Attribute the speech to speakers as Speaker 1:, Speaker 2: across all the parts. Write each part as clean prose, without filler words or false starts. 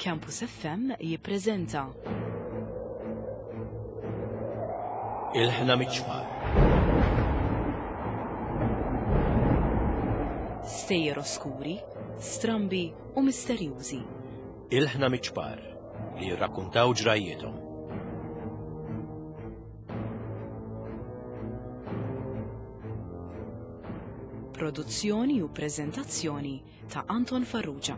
Speaker 1: Campus FM jippreżenta
Speaker 2: Il-ħna miċfar.
Speaker 1: Stejjer oskuri, strambi u misterjużi.
Speaker 2: Il-ħna miċfar li jirrakkuntaw ġrajjietom.
Speaker 1: Produzzjoni u preżentazzjoni ta' Anton Farrugia.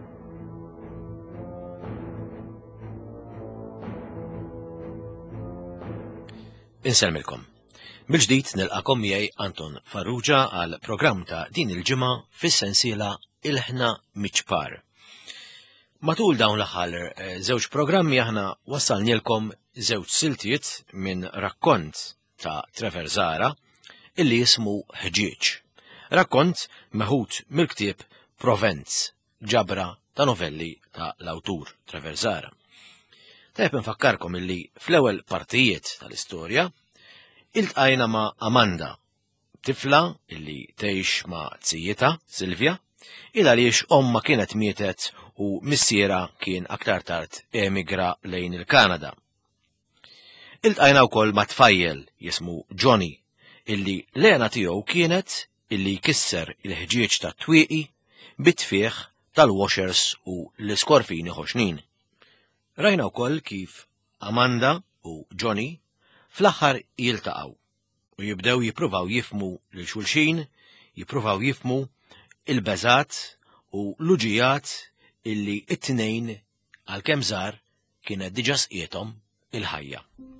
Speaker 2: Inselmilkom. Bil-ġdid nilqakom miegħi Anton Farrugia għal programm ta' din il-ġimgħa fis-sensiela Il-ħna miċfar. Matul dawn l-aħħar żewġ programmi aħna wassalnielkom żewġ siltiet minn rakkont ta' Trevor Zara illi jismu Ħġieġ. Rakkont meħud mill-ktieb Provence, ġabra ta' novelli ta' l-awtur Trevor Zara. Tajb nfakkarkom illi fl-ewwel partijiet tal-istorja iltqajna ma' Amanda, tifla illi tgħix ma' tzijieta Silvia, il għaliex omma kienet mietet u missiera kien aktar tard emigra lejn il-Kanada. Iltqajna wkoll ma' tfajjel jismu Johnny, illi l-għena tiegħu kienet illi jkisser il-ħġieġ ta' twieqi bit-tfieħ tal-washers u l-iskorfini ħoxnin. Rajna wkoll kif Amanda u Johnny fl-aħħar jiltaqgħu u jibdew jippruvaw jifmu lil xulxin, jippruvaw jifmu il-beżat u l-uġijat illi it-tnejn għalkemm żgħar kienet diġà sqiethom il-ħajja.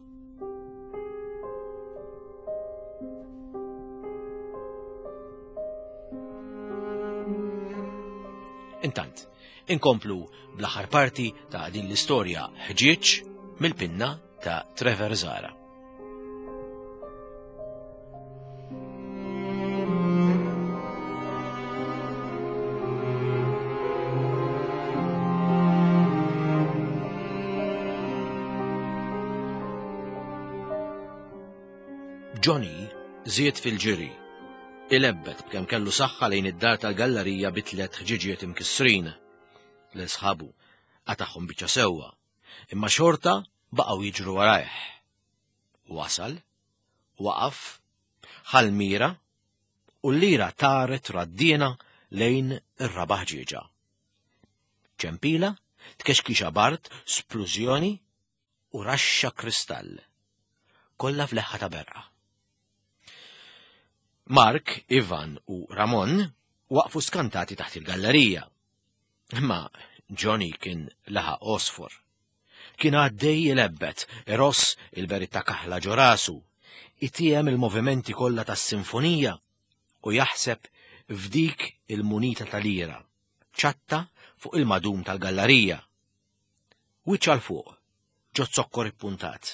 Speaker 2: Intant, inkomplu bl-aħħar parti ta' din l-istorja Ħġieġ mill-pinna ta' Trevor Zara. Johnny żied fil-ġiri. Il-ebbet b'kemm kellu saħħa lejn id-dar tal-gallerija bitlet ħġiġiet imkissrin. L-sħabu għataħħom biċċa sewwa, imma xorta baqgħu jiġru warajh. Wasal, waqaf, ħal mira u l-lira taret raddiena lejn ir-raba' ħġieġa. ċempila, tkexkixa bart, splużjoni u raxxa kristall. Kollha fleħħa ta' berqa. Mark, Ivan u Ramon waqfu skantati taħt il-gallerija. Imma Johnny kien laħa osfor. Kien għaddej il-ebbet, iross il-berita kaħla ġorasu, itiem il-movimenti kollha tas-sinfonija u jaħseb f'dik il-munita tal-lira, ċatta fuq il-madum tal-gallerija. Wiċċ għal fuq, ġo zokkor ippuntat.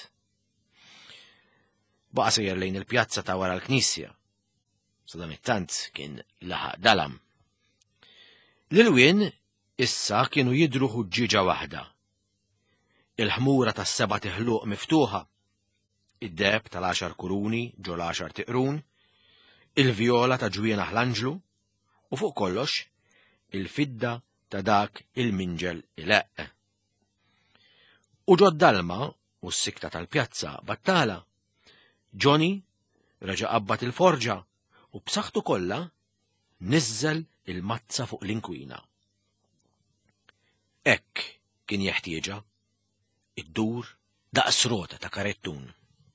Speaker 2: Baqa sejjer lejn il-pjazza ta' wara l-Knisja. Sadan it-tant kien laħaq dalam. L-ilwien issa kienu jidru ħuġġieġa waħda. Il-ħmura tas-seba' tiħluq miftuħa, id-deb tal-10 kuruni ġo l-10 tiqrun, il-vjola ta' ġwiena ħlanġlu u fuq kollox il-fidda ta' dak il-minġel il-eqq. U ġo d-dalma u s-sikta tal-pjazza battala, Johnny reġa' qabbat il-forġa u b'saħħtu kollha niżżel il-mazza fuq l-inkwina. Hekk kien jeħtieġa id-dur daqs rota ta' karettun.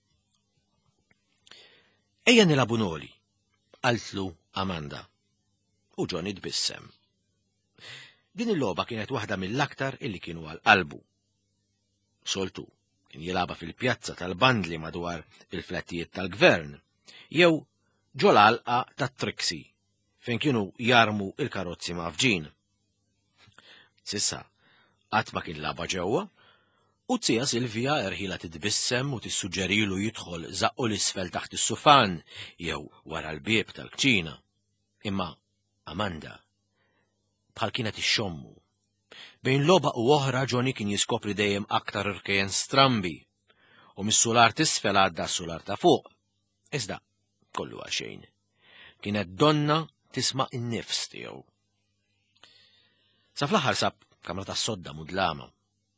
Speaker 2: Ejja nilabu noli, qaltlu Amanda, u Johnny tbissem. Din il-logħba kienet waħda mill-aktar illi kienu għal-qalbu. Soltu kien jilagħba fil-pjazza tal-bandli madwar il-flettijiet tal-gvern, jew ġo l-għalqa tat-Trixie, fejn kienu jarmu il-karozzi mafġin. Sissa, qatt ma kien lagħba ġewwa, u tzija Silvia erħila titbissem u tissuġġerilu jidħol zaqqu l-isfel taħt is-sufan jew wara l-bieb tal-kċina. Imma Amanda bħal kienet ixxommu. Bejn logħba u oħra Johnny kien jiskopri dejjem aktar irkejjen strambi u mis-sular t'isfel għadda s-sular ta' fuq. Iżda kollu għaxejn. Kienet donna tisma' in-nifs tiegħu. Sa fl-aħħar sab kamra tas-sodda mudlama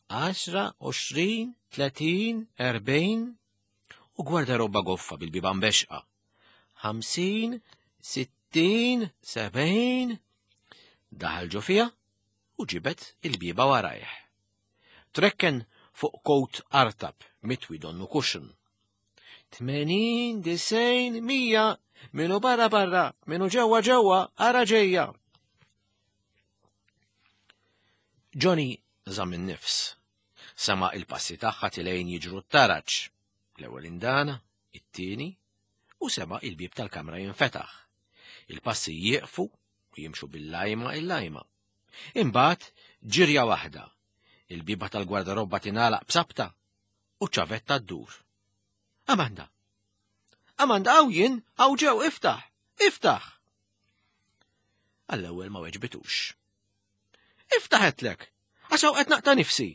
Speaker 2: 10, 20, 30, 40 u gwarderobba goffa bil-biba mbexqa. 50, 60, 70. Daħal ġo fija u ġibet il-biba warajh. Trekken fuq kot artab mitwi donnu kuxin. 80, 90, 100, minu barra, minu ġewwa, ara ġejja. Johnny żamm in-nifs. Sama il-passi tagħha tilejn jiġru t-taraġġ. L-ewwel indana, it-tieni, u sema il-bib tal-kamra jinfetaħ. Il-passi jieqfu u jimxu bil-lajma il-lajma. Imbagħad ġirja waħda. Il-biba tal-gwardarobba tingħalaq b'sabta u ċavetta ddur. Amanda, għaw jien, għaw ġew, iftaħ. Għall-ewwel ma weġbitux. Iftaħetlek, għaxaw qed naqta' nifsi.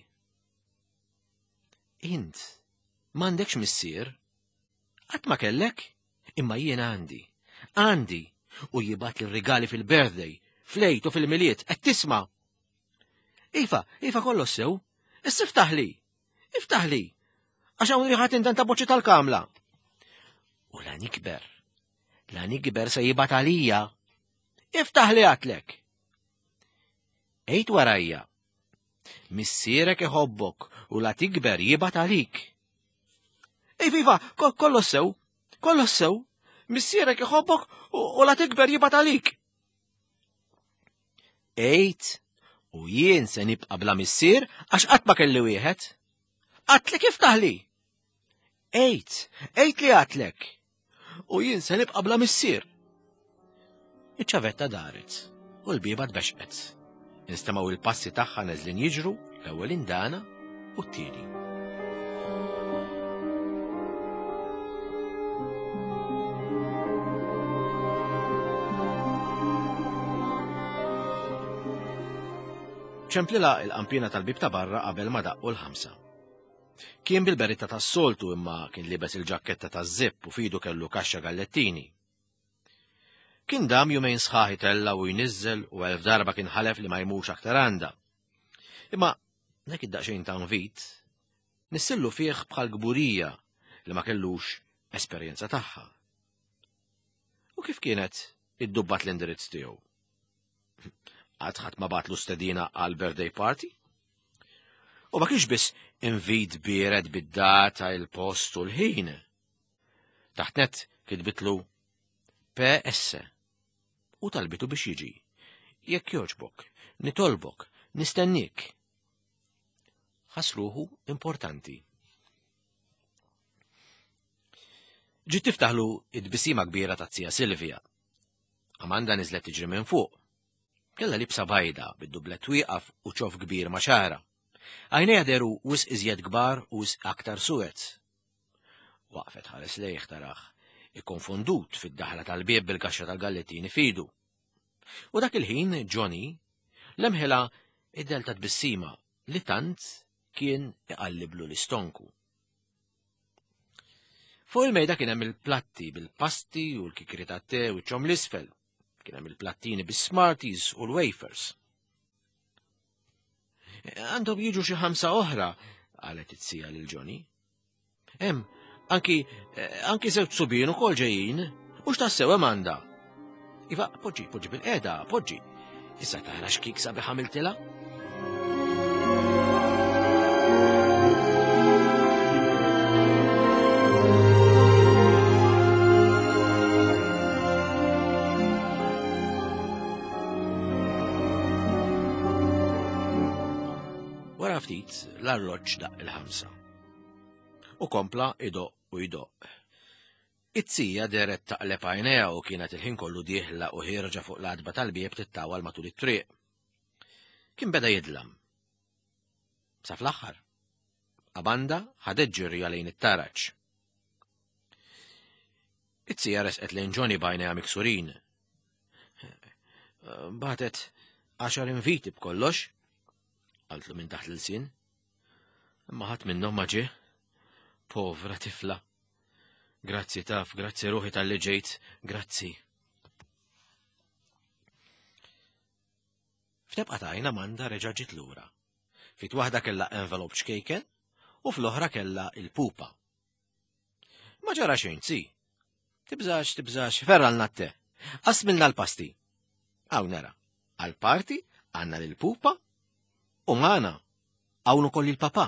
Speaker 2: Int, m'għandekx missier? Qatt ma kellek? Imma jien għandi, u jibat li rigali fil-birthday, flejt u fil-miliet, qed tisma'. Iva, kollu sew, issa iftaħ li, għaxaw riħat indan ta' boċċi tal-kamla. U la nikber se jibat għalija. Iftaħ li għatlek. Ejt warajja. Missierek iħobbok u la tikber jibat għalik. Iva, kollu sew, missierek iħobbok u la tikber jibat għalik. Ejt, u jien se nibqa' bla missier għax qatt ma kelli wieħed. Għatlek iftaħ li. Ejt li għatlek. U jien se nibqa' bla missier. Iċ-ċavetta daret u l-biba tbexqet. Nistemaw il-passi tagħha neżlin jiġru l-ewwel indana u t-tieni. ċemplila il-qampina tal-bib ta' barra qabel ma daqqu l-5. Kien bil-beretta tas-soltu imma kien libes il-ġakketta taż-zipp u fidu kellu kaxxa gallettini. Kien dam jumejn sħaħi tella u jniżżel u 1000 darba kien ħalef li ma jmux aktar għanda. Imma nek id-daqsxejn ta' nvit nissillu fih bħal gburija li ma kellux esperjenza tagħha. U kif kienet iddubbat l-indirizz tiegħu? Għadħat ma batlu stedina għal birthday party? U ma kienx biss invit bired bid-data, il-post u l-ħin. Taħtnet kitbitlu PS u talbitu biex jiġi. Jekk joġbok, nitolbok, nistennik. Ħasruħu importanti. Ġiet tiftaħlu id-bisima kbira ta' tzija Silvia. Amanda niżlet tiġri minn fuq. Kella libsa bajda bid-dublet wieqaf u ċof kbir ma' xara. Għajnejha deru wisq iżjed kbar u wisq aktar suwed. Waqfet ħares lejh taraħ, ikkonfondut fid-daħla tal-bieb bil-kaxxa tal-gallettini fidu. U dak il-ħin Johnny lemħela id-delta tbissima li tant kien iqalliblu l-istonku. Fuq il-mejda kien hemm il-platti bil-pasti u l-kikri tat-te u ċom l-isfel. Kien hemm il-plattini bis-Smarties u l-wafers. Għandhom jiġu xi 5 oħra, qalet it-sija lil Johnny. Hemm anki żewġ subien ukoll ġejjin, mhux tassew Amanda. Iva, poġġi bil-qiegħda, poġġi. Issa tara x'kik sabiħ għamiltilha? Wara ftit l-arloġġ daq il-5. U kompla idoq u jdoq. It-tzija deret taqleb għajnejha u kienet il-ħin kollu dieħla u ħirġa fuq l-adba tal-bieb tittawal matul it-triq. Kien beda jidlam. Sa fl-aħħar, Amanda ħadet ġirja lejn it-taraġġ. It-tzija resqet lejn Johnny b'għajnejha miksurin. Batet 10 inviti b'kollox, qaltlu minn taħt l-sin. Imma ħadd minnhom ma ġie. Povra tifla. Grazzi taf, grazzi ruħi tal-li ġejt, grazzi. F'tebqa' tajna Amanda reġa' ġiet lura. Fit waħda kellha envelop xkejken u fl-oħra kellha il-pupa. Ma ġara xejn, si. Tibżax, ferralna t-te. Qasmilna l-pasti. Hawn nara, għal-parti għandna lil-pupa u magħna hawn ukoll il-papa.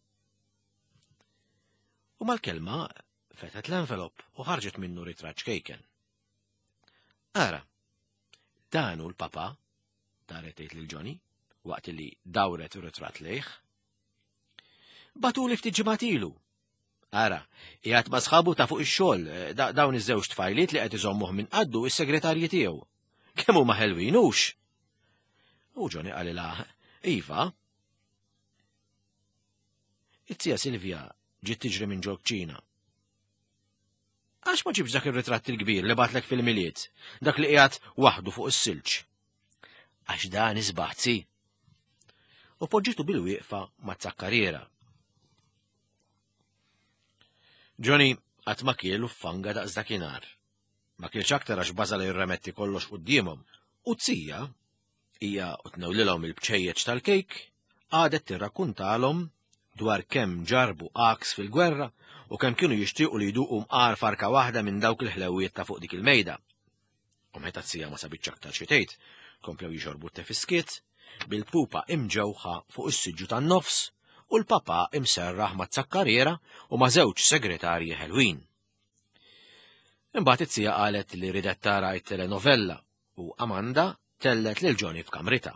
Speaker 2: U mal-kelma fetet l-envelop u ħarġet minnu ritratt xkejken. Ara, dan hu l-papa, daret tgħid lil Johnny, waqt li dawret u ritratt lejh. Batuli ftit ġimgħat ilu. Ara, qiegħed ma' sħabu ta' fuq ix-xogħol, dawn iż-żewġ tfajliet li qed iżommuh minn qaddu is-segretarji tiegħu. Kemm huma ħelwin hux? U Johnny qalilha, iva. It-tija Silvja ġiet tiġri minn ġol kċina. Għax ma ġibx dak ir-ritratt il-kbir li batlek fil-miliet, dak li qiegħed waħdu fuq is-silġ. Għax dan isbaħzi. U poġġitu bil-wieqfa mat-Zakkariera. Johnny qatt ma kielu f'fanga daqs dakinhar. Ma kielx aktar għax baża li jirremetti kollox qudiemhom. U t-sija hija tnewlilhom il-bċejjeġ tal-kejk għadet tirrakkuntalhom dwar kemm ġarbu aks fil-gwerra u kemm kienu jixtiequ li jduqu mqar farka waħda minn dawk il-ħlewiet ta' fuq dik il-mejda. U meta t-sija ma sabitx aktar xi tgħid, komplew jixorbu t-tefiskiet, bil-pupa imġewħa fuq is-siġġu tan-nofs u l-papa imserraħ mat-Zakkariera u ma' żewġ segretarji ħelwin. Imbagħad it-tija qalet li ridet tara t-telenovella u Amanda tellet lil Johnny f'kamrita.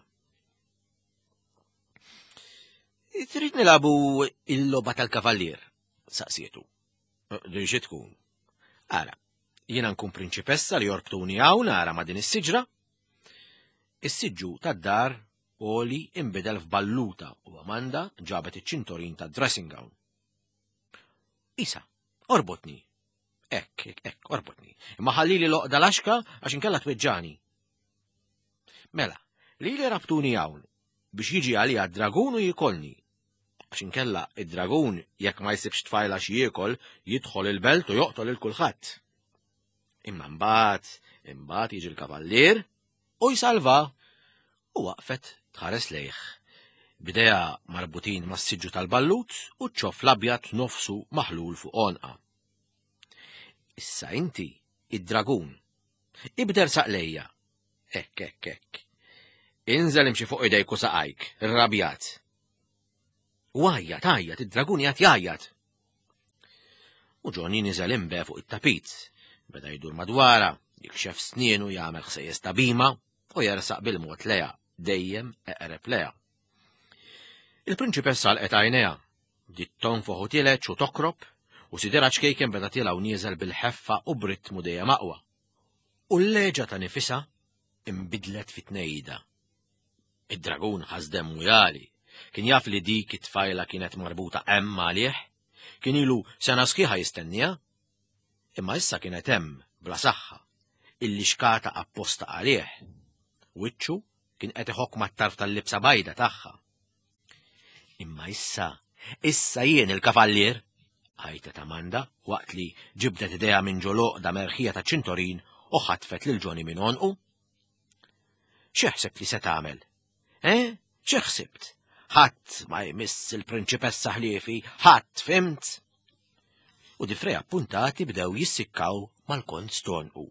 Speaker 2: Trid nilagħbu il-logħba tal-kavallier, saqsietu. Din xi tkun? Ara, jiena nkun prinċipessa li jorbtuni hawn ara ma' din is-siġra. Is-siġġu tad-dar Oli imbidel f'balluta u Amanda ġabet iċ-ċintorin tad-dressing gown. Isa, orbotni. Ekk, orbotni. Imma ħallili loqda laxka għax inkella tweġġani. Mela, li rabtuni hawn biex jiġi għalija d-dragun u jikolni. Għax inkella id-dragun jekk ma jsibx tfajla xi jiekol jidħol il-belt u joqtol il-kulħadd. Imma mbagħad jiġi l-kavallier u jsalva u waqfet tħares lejh. Bidejha marbutin mas-siġġu tal-ballut u ċof l-abjad nofsu maħlul fuq onqa. Issa inti, id-dragun, ibder saqlejja. Ekk. Inżel imxi fuq idejk u saqajk, ir-rabjat. U għajjat, id-dragun jgħajjat. U Johnny niżel imbe fuq it-tapit, beda jdur madwara, jikxef snienu jagħmel ħsejjes ta' bima u jersaq bil-mod leja, dejjem eqreb leja. Il-prinċipessa lqet għajnejha, ditton fuq tileċ u tokrob, u sidera ċkejken beda tilaw nieżel bil-ħeffa u b'rittmu dejjem aqwa. U l-leġa ta' nifisa imbidlet fit-tnejda. Id-dragun ħażdem mujali, kien jaf li dik it-tfajla kienet marbuta hemm għalih, kien ilu sena sħiħa jistennija, imma issa kienet hemm bla saħħa, illi xkata apposta għalih. Wiċċu kien qed iħokk mat-tarf tal-libsa bajda tagħha. Imma issa jien il-kavallier, għajtet Amanda waqt li ġibdet idea minn ġoloqda merħija ta' ċintorin u ħatfet lil Johnny minn onqu. X'eħseb li se tagħmel? X'eħsibt? Ħadd ma jmiss il-prinċipessa ħliefi, ħadd fimt? U difrej appuntati bdew jissikkaw mal-kont stonqu.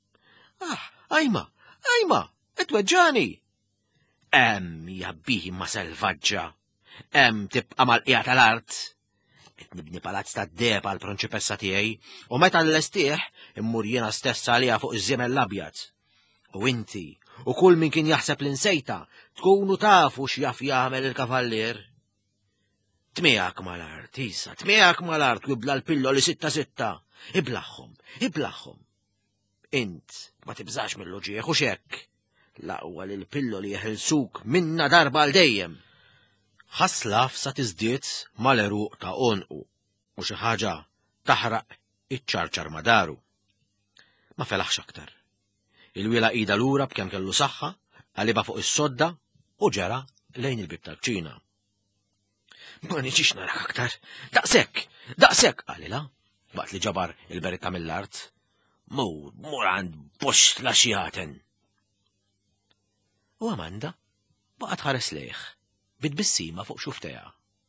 Speaker 2: Ajma, qed weġġani. Jabbih ma selvaġġa. Tibqa' mal-qija tal-art. Qed nibni palazz tad-deb għall-prinċipessa tiegħi u meta nlestih immur jiena stess għaliha fuq iż-żiemel l-abjad. U inti u kull min kien jaħseb li nsejta tkunu tafu x'jaf jagħmel il-kavallier. Tmiegħek mal-art, Isa, tmiegħek mal-art wibla l-pilloli 6-6. Iblaħħom. Int ma tibżax mill-loġieħ u xekk. Laqwa li l-pilloli jeħilsuk minna darba għal dejjem. Ħaslaf sa tiżdied mal-eruq ta' onqu u xi ħaġa taħraq iċ-ċarċar madaru. Ma felaħx aktar. Il-wiela qiegħda lura b'kemm kellu saħħa, għaliba fuq is-sodda u ġara lejn il-bib tal-kċina. Ma niġix narak aktar. Daqshekk qalilha, waqt li ġabar il-beretta mill-art. Mur għand bost la xi ħaten. U Amanda baqgħet ħares lejh bitbissima fuq xufteja.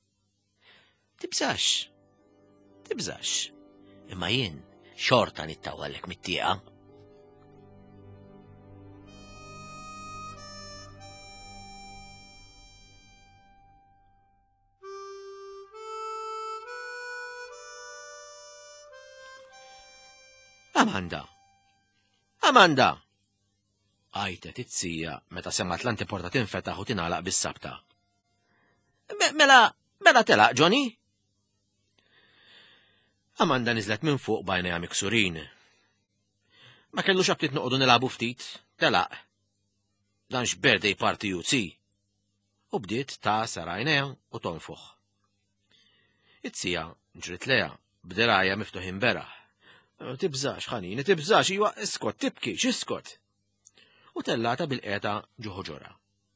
Speaker 2: Tibżax, imma jien xorta nittawallek mit-tieqa. Amanda! Għajtet it-sija meta semat l-antiporta tinfetaħ u tingħalaq bis-sabta. Mela telaq, Johnny? Amanda niżlet minn fuq bajnejha miksurin. Ma kellux abtit noqogħdu nilagħbu ftit, telaq. Dan x'birthday party UC. U bdiet ta' sarajnejha u tonfuħ. It-sija ġrit leha b'dirajja miftuħin beraħ. Tibżax, ħanini, tibżax, iwa, iskot, tibki, xiskot. U tellata bil-qeta ġoħoġora.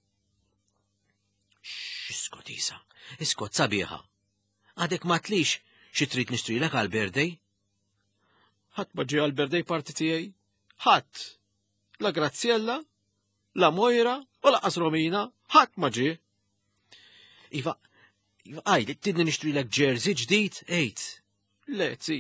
Speaker 2: Xiskot, Isa, iskot sabiħa. Għadek ma tlix xi trid nixtrilek għal-birthday? Ħadd ma ġie għal-birthday party tiegħi? Ħadd. La Graziella, la Mojra u laqas Romina, ħadd ma ġie. Iva, għajdi, tidni nixtrilek jersey ġdid, ejt. Le, zi.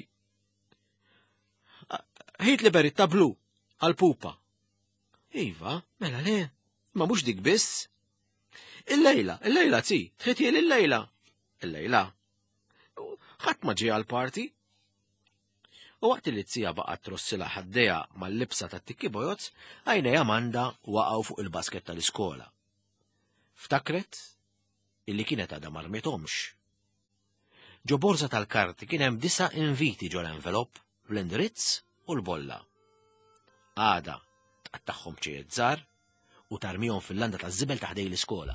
Speaker 2: Ħejt li beritta blu, għal-pupa. Iva, mela le, ma mux dik biss. Il-lejla, zi, tħetjel il-lejla. Il-lejla. ħadd ma ġie għal-party. U waqt li t-sija baqgħet trossila ħaddeja mal-libsa tat-tikki bojozz, għajnej Amanda waqgħu fuq il-basket tal-iskola. Ftakret illi kienet għadha ma rmithomx. Ġo borza tal-karti kien hemm 9 inviti ġo l-envelop, l-indirizz u l-bolla. Għada tqattaħħom ċejjed żgħar u tarmihom fil-landa taż-żibel taħdej l-iskola.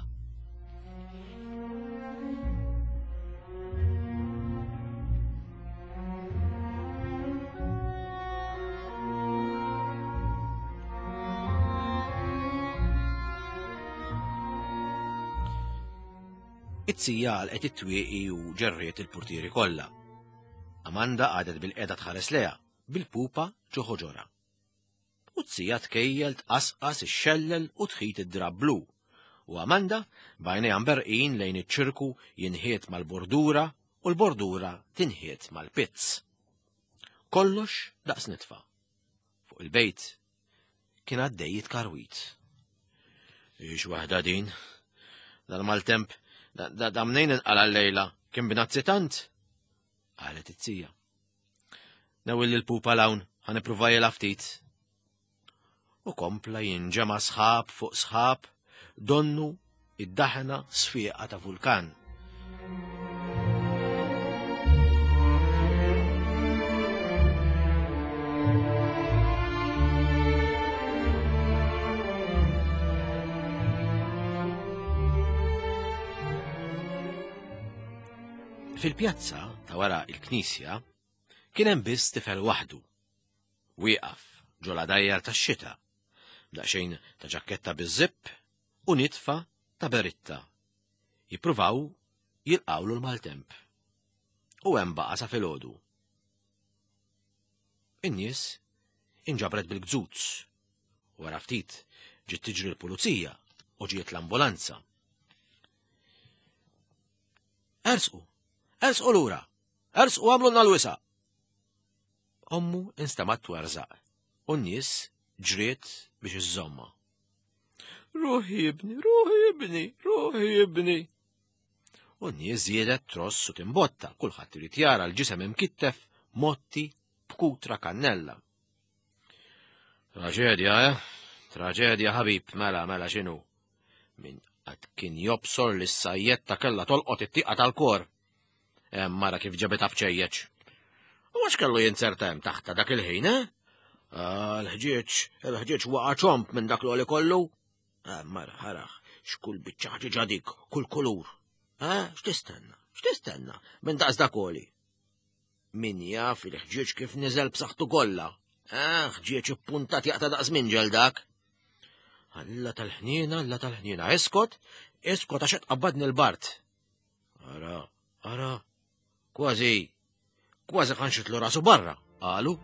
Speaker 2: It-sija għalqet it-twieqi u ġerriet il-purtieri kollha. Amanda għadet bil-qiegħda tħares leha bil-pupa ġoħoġora. U t-sija tkejjel tqasqas ix-xellel u tħit id-drab blu. U Amanda bajnejha mberqin lejn iċ-ċirku jinħiet mal-bordura u l-bordura tinħiet mal-pizz. Kollox daqs nitfa'. Fuq il-bejt kien għaddej jitkarwit. Ix waħda din, dal-maltemp da mnejn inqala l-lejla kien binazzi tant? Qalet it-sija. Nawilli l-pupa lawn ħanippruvaj ftit. U kompla jinġema sħab fuq sħab, donnu id-daħna sfieqa ta' vulkan. Fil-pjazza ta' wara il-knisja kien hemm biss tifel waħdu. Wieqaf ġola dajjar tax-xita, daqsxejn ta' ġakketta biż-żipp u nitfa ta' beritta. Jippruvaw jilqawlu l-maltemp. U hemm baqa' sa filgħodu. In-nies inġabret bil-gżuzz. Wara ftit ġiet tiġri l-pulizija u ġiet l-ambulanza. Ersqu lura, ersqu għamlulna l-wisa. Ommu instamat twarzaq, u n-nies ġriet biex iżżomma. Ruħi ibni. U n-nies żiedet tross u timbotta, kulħadd irid jara l-ġisem imkittef motti b'kutra kannella. Traġedja ħabib, mela x'inhu. Min qatt kien jobsor li s-sajjetta kellha tolqot it-tieqa tal-kor. Mara kif ġabetha f'ċejjeċ. U għax kellu jinsertem taħta dak il-ħin, il-ħġieġ waqa' ċomp minn dak li kollu. Mara ħaraħ, x'kull biċċa ħġieġa dik, kull kulur. X'tistenna minn daqs dak oli. Min jaf il-ħġieġ kif niżel b'saħħtu kollha. Ħġieġ ippuntat jaqta' daqs minġel dak. Alla tal-ħniena, iskot għax qed qabbadni l-bart. Ara, kważi ħanxitlu rasu barra, qalu.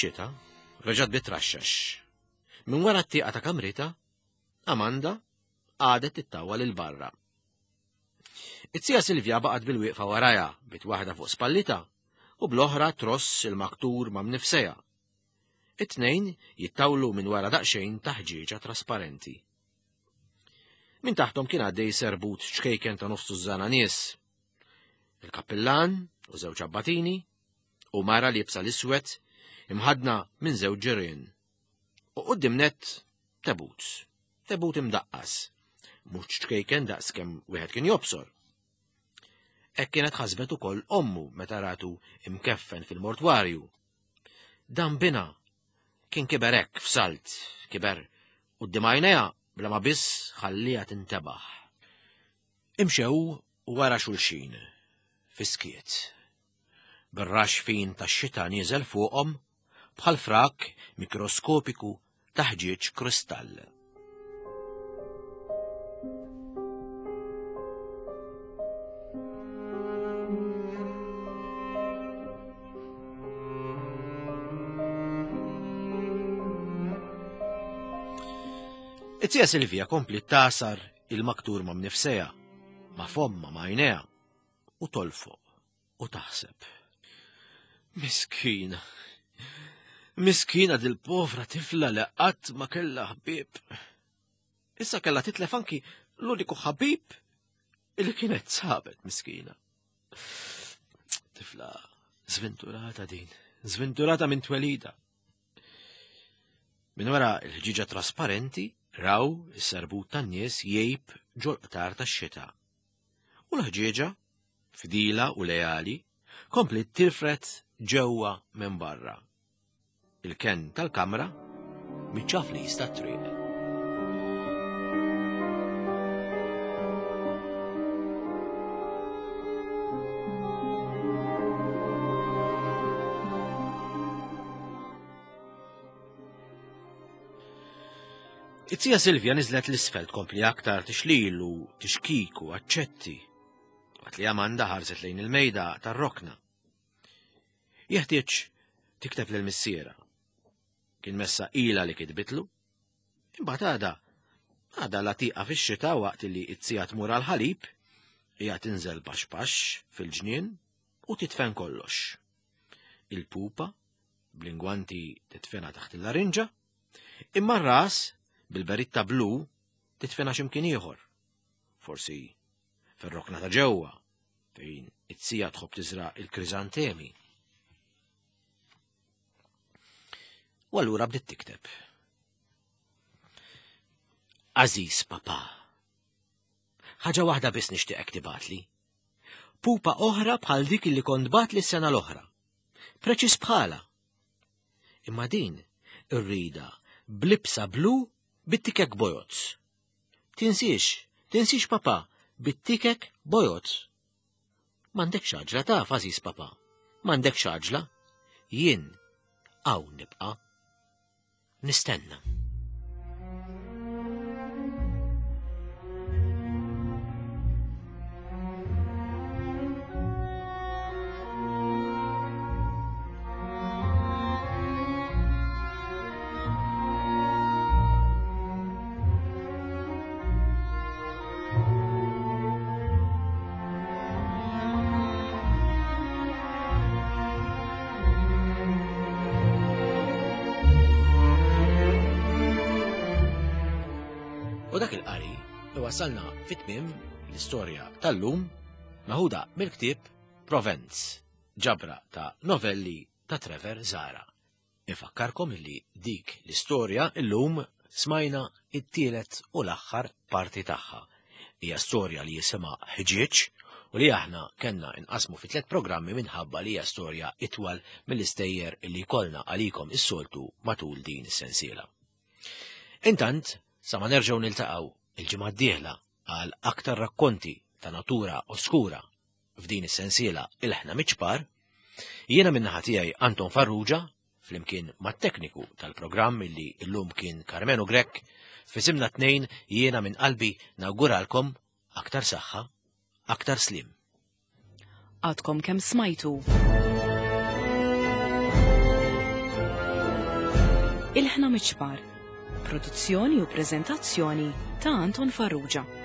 Speaker 2: ix-xita reġgħet bitraxxax. Min wara t-tieqa ta' kamrita, Amanda għadet tittawa lil barra. It-sija Silvja baqgħet bil-wieqfa warajha bit waħda fuq spallita u bl-oħra tross il-maktur ma' mnifseja. It-tnejn jittawlu minn wara daqsxejn ta' ħġieġa trasparenti. Min taħtom kien għaddej serbut xkejken ta' nofsu żana nies. Il-kappillan u żewġ abbatini u mara li jibsa l-iswed imħadna minn żewġ ġirien. U qudiemnet tebut imdaqqas, mhux xkejken daqs kemm wieħed kien jobsor. Hekk kienet ħasbet ukoll ommu meta ratu imkeffen fil-mortwarju. Dan bina kien kiber hekk f'salt, kiber quddiem għajnejha bla ma biss ħallija tintebaħ. Imxew wara xulxin, fiskiet. Bir-rax fin tax-xita nieżel fuqhom bħal frak mikroskopiku ta' ħġieġ kristall. It-tija Silvja kompli tasar il-maktur ma' mnifseja, ma' fomma ma' għajnejha u tolfoq u taħseb. Miskina dil-povra tifla li qatt ma kellha ħbieb. Issa kellha titlef anki l-uniku ħabib illi kienet sabet miskina. Tifla żventurata din, żventurata minn twelida. Min wara l-ħġiġa trasparenti raw is-serbut tan-nies jgħib ġolqtar tax-xita. U l-ħġieġa, fdila u lejali, komplet tirfret ġewwa minn barra. Il-ken tal-kamra miċ-ċaflis tat-triq. It-tija Silvja niżlet l-isfel tkompli aktar tixlil u tixkik u aċċetti, waqt li Amanda ħarset lejn il-mejda tar-rokna. Jeħtieġ tikteb lill-missiera. Kien messa ila li kitbitlu, imbagħad għada latiqa fix-xita waqt li t-tija tmur għall-ħalib, hija tinżel baxx fil-ġnien u titfen kollox. Il-pupa bl-ingwanti titfena taħt il-larinġa, imma r-ras bil-beritta blu titfena x'imkien ieħor. Forsi fir-rokna ta' ġewwa fejn it-tija tħobb tiżraq il-kriżantemi. U allura bdiet tikteb. Aziz Papa, ħaġa waħda biss nixtieqek tibatli. Pupa oħra bħal dik li kont batli s-sena l-oħra. Preċiż bħala. Imma din irrida blibsa blu bit-tikek bojots. Tinsiex Papa, bit-tikek bojots. M'għandek xaġla taf, Aziz Papa, m'għandek xaġla. Jien hawn nibqa' nistenna. U dak il-qari wasalna fit-tmiem l-istorja tal-lum maħuda mill-ktieb Provence, ġabra ta' novelli ta' Trevor Zara. Infakkarkom illi dik l-istorja illum smajna it-tielet u l-aħħar parti tagħha. Hija storja li jisimha Ħġieġ u li aħna kellna inqasmu fi 3 programmi minħabba li hija storja itwal mill-istejjer illi jkollna għalikom is-soltu matul din is-sensiela. Intant, sa ma nerġgħu niltaqgħu il-ġimgħa d-dieħla għal aktar rakkonti ta' natura oskura f'din is-sensiela il-ħna miċpar, jiena min-naħa tiegħi Anton Farrugia, flimkien mat-tekniku tal-programm illi llum kien Carmenu Grek, fisimna tnejn jiena minn qalbi nawguralkom aktar saħħa, aktar slim.
Speaker 1: Għadkom kemm smajtu Il-ħna Miċpar. Produzzjoni u preżentazzjoni ta' Anton Farrugia.